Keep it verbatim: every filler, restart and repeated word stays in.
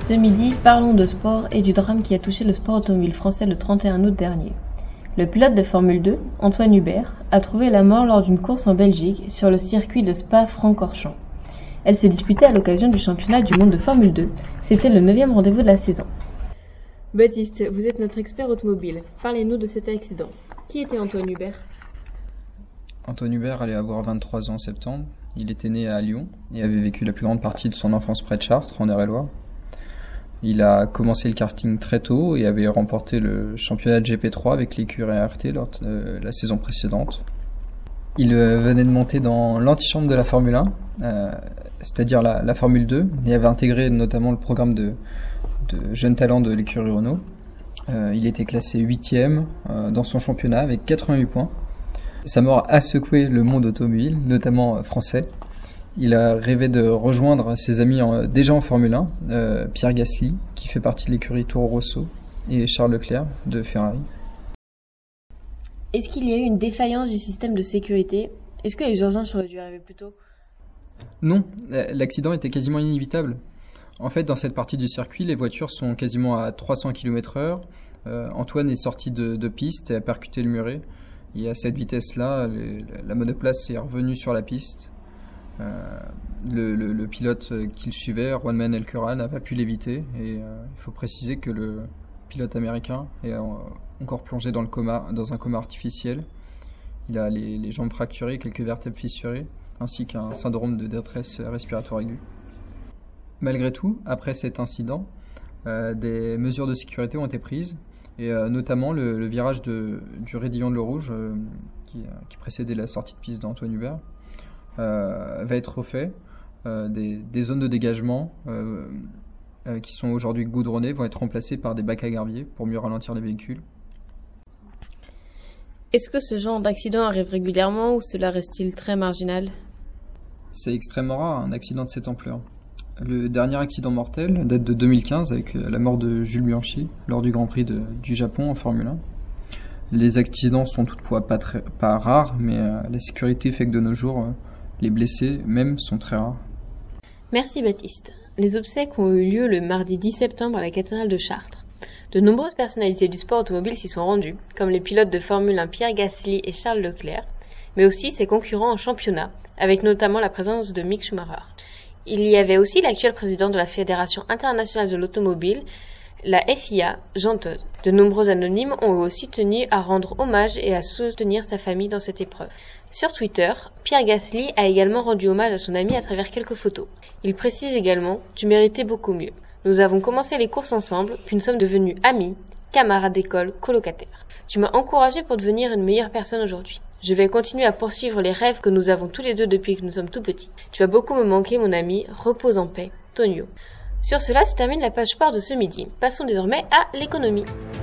Ce midi, parlons de sport et du drame qui a touché le sport automobile français le trente et un août dernier. Le pilote de Formule deux, Antoine Hubert, a trouvé la mort lors d'une course en Belgique sur le circuit de Spa-Francorchamps. Elle se disputait à l'occasion du championnat du monde de Formule deux. C'était le neuvième rendez-vous de la saison. Baptiste, vous êtes notre expert automobile. Parlez-nous de cet accident. Qui était Antoine Hubert ? Antoine Hubert allait avoir vingt-trois ans en septembre. Il était né à Lyon et avait vécu la plus grande partie de son enfance près de Chartres, en Eure-et-Loir. Il a commencé le karting très tôt et avait remporté le championnat de G P trois avec l'écurie R T lors de la saison précédente. Il venait de monter dans l'antichambre de la Formule un, euh, c'est-à-dire la, la Formule deux, et avait intégré notamment le programme de, de jeunes talents de l'écurie Renault. Euh, il était classé huitième euh, dans son championnat avec quatre-vingt-huit points. Sa mort a secoué le monde automobile, notamment français. Il a rêvé de rejoindre ses amis en, déjà en Formule un, euh, Pierre Gasly, qui fait partie de l'écurie Toro Rosso, et Charles Leclerc de Ferrari. Est-ce qu'il y a eu une défaillance du système de sécurité ? Est-ce que les urgences auraient dû arriver plus tôt ? Non, l'accident était quasiment inévitable. En fait, dans cette partie du circuit, les voitures sont quasiment à trois cents kilomètres heure. Euh, Antoine est sorti de, de piste et a percuté le muret. Et à cette vitesse-là, les, la monoplace est revenue sur la piste. Euh, le, le, le pilote qui le suivait, Juan Manuel Curran, n'a pas pu l'éviter. Et euh, il faut préciser que le pilote américain est encore plongé dans, le coma, dans un coma artificiel. Il a les, les jambes fracturées, quelques vertèbres fissurées, ainsi qu'un syndrome de détresse respiratoire aiguë. Malgré tout, après cet incident, euh, des mesures de sécurité ont été prises, et euh, notamment le, le virage de, du raidillon de l'eau rouge, euh, qui, qui précédait la sortie de piste d'Antoine Hubert, euh, va être refait. Euh, des, des zones de dégagement euh, euh, qui sont aujourd'hui goudronnées vont être remplacées par des bacs à gravier pour mieux ralentir les véhicules. Est-ce que ce genre d'accident arrive régulièrement ou cela reste-t-il très marginal ? C'est extrêmement rare, un accident de cette ampleur. Le dernier accident mortel date de deux mille quinze avec la mort de Jules Bianchi lors du Grand Prix de, du Japon en Formule un. Les accidents sont toutefois pas, très, pas rares, mais euh, la sécurité fait que de nos jours, euh, les blessés même sont très rares. Merci Baptiste. Les obsèques ont eu lieu le mardi dix septembre à la cathédrale de Chartres. De nombreuses personnalités du sport automobile s'y sont rendues, comme les pilotes de Formule un Pierre Gasly et Charles Leclerc, mais aussi ses concurrents en championnat, avec notamment la présence de Mick Schumacher. Il y avait aussi l'actuel président de la Fédération internationale de l'automobile, la F I A, Jean Todt. De nombreux anonymes ont aussi tenu à rendre hommage et à soutenir sa famille dans cette épreuve. Sur Twitter, Pierre Gasly a également rendu hommage à son ami à travers quelques photos. Il précise également « Tu méritais beaucoup mieux. Nous avons commencé les courses ensemble, puis nous sommes devenus amis, camarades d'école, colocataires. Tu m'as encouragé pour devenir une meilleure personne aujourd'hui. Je vais continuer à poursuivre les rêves que nous avons tous les deux depuis que nous sommes tout petits. Tu vas beaucoup me manquer, mon ami. Repose en paix. Tonio. » Sur cela se termine la page sport de ce midi. Passons désormais à l'économie.